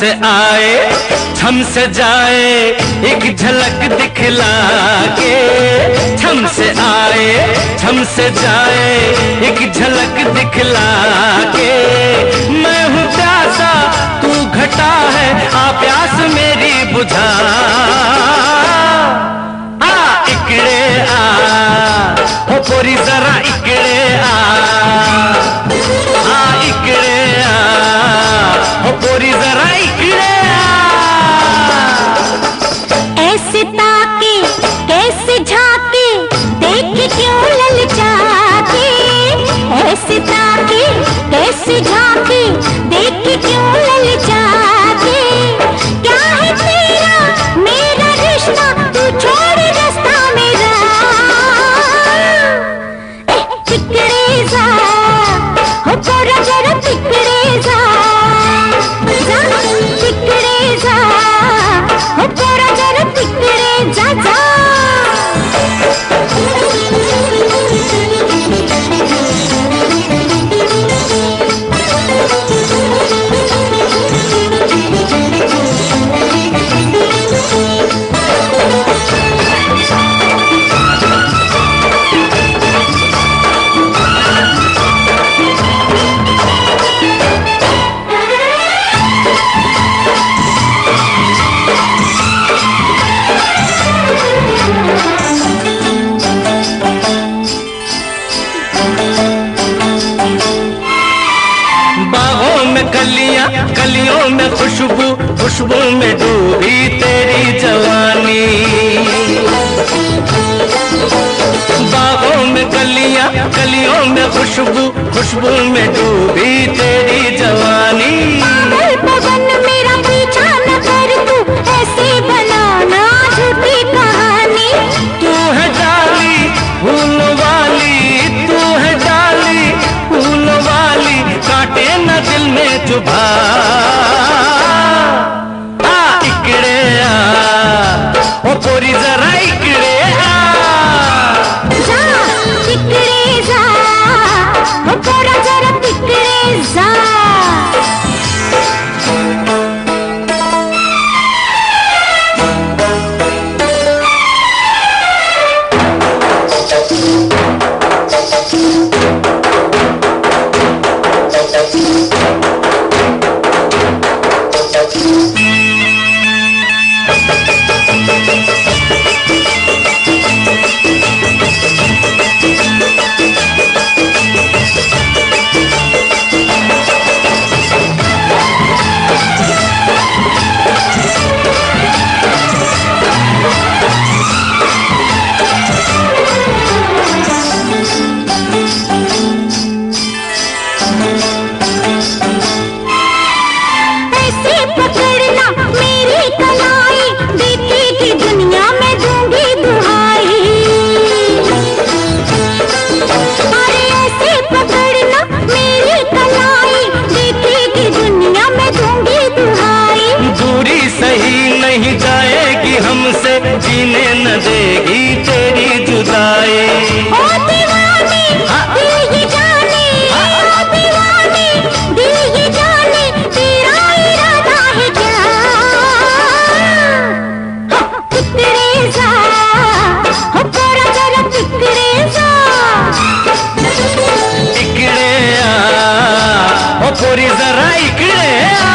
से आए छम से जाए एक झलक दिखला के, छम से आए छम से जाए एक झलक दिखला के। मैं हूँ प्यासा तू घटा है, आ प्यास मेरी बुझा, आ इकड़े आ हो पोरी जरा इकड़े आ इकड़े आ हो पोरी जरा इकड़े आ। ऐसे ताके कैसे झाके देख क्यों ललचाके, ऐसे ताके कैसे झाके देख क्यों ललचाके। क्या है तेरा मेरा रिश्ता तू छोड़ रास्ता मेरा, तिकड़े जा हो पोरा जरा तिकड़े जा, तिकड़े जा हो पोरा जरा तिकड़े जा जा। कलियां कलियों में खुशबू, खुशबू में डूबी तेरी जवानी। बागों में कलियां कलियों में खुशबू, खुशबू में डूबी तेरी जवानी। पवन मेरा पीछा न कर तू ऐसे बनाना झूठी कहानी। तू है डाली फूल वाली, तू है डाली फूल वाली, काटे न दिल में चुभा, आ इकड़े आ ओ पोरी जरा इकड़े आ जा, तिकड़े जा हो पोरा जरा तिकड़े जा। नहीं जाएगी हमसे, जीने न देगी तेरी जुदाई। ओ दीवाने दिल ये जाने, ओ दीवाने दिल ये जाने, तेरा इरादा है क्या, तिकड़े जा हो पोरा जरा तिकड़े जा। इकड़े आ ओ पोरी जरा इकड़े आ।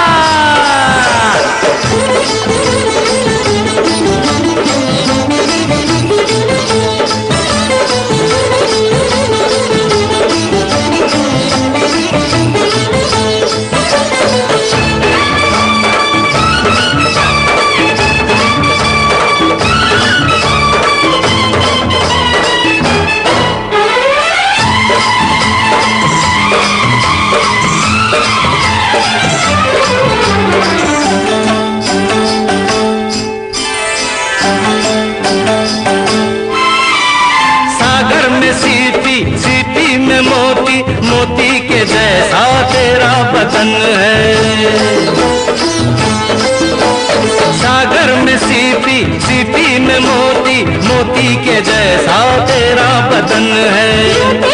सीपी में मोती, मोती के जैसा तेरा बदन है। सागर में सीपी, सीपी में मोती, मोती के जैसा तेरा बदन है।